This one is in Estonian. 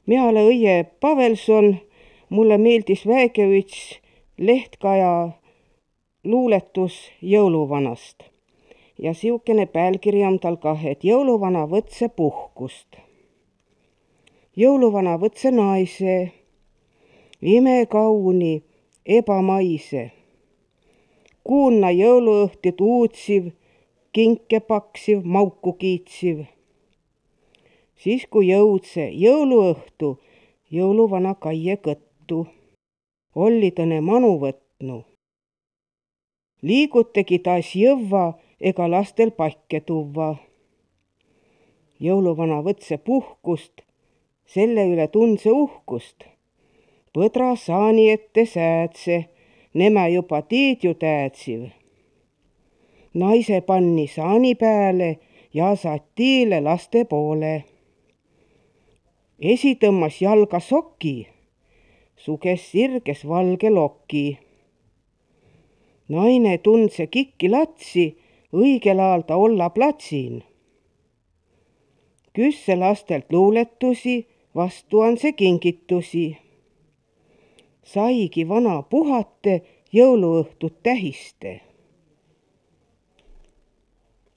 Mina olen Õie Pavelson, mulle meeldis väega üks Lehtkaja luuletus jõuluvanast. Ja siukene pealkiri on tal kah, et jõuluvana võtse puhkust. Jõuluvana võtse naise, imekauni, ebamaise. Kuunna jõuluõhtit uutsiv, kinke paksiv, mauku kiitsiv. Siis kui jõudse jõuluõhtu, jõuluvana kaie kõttu. Olli tõne manu võtnu. Liigutegi taas jõvva ega lastel pakke tuvva. Jõuluvana võtse puhkust, selle üle tundse uhkust. Põdra saani ette säädse, nemä juba tiid ju täädsiv. Naise panni saani pääle ja saat tiile laste poole. Esi tõmmas jalga soki, suges sirges valge loki. Naine tundse kikki latsi, õigel ajal ta olla platsin. Küsse lastelt luuletusi, vastu andse kingitusi. Saigi vana puhate, jõuluõhtut tähiste.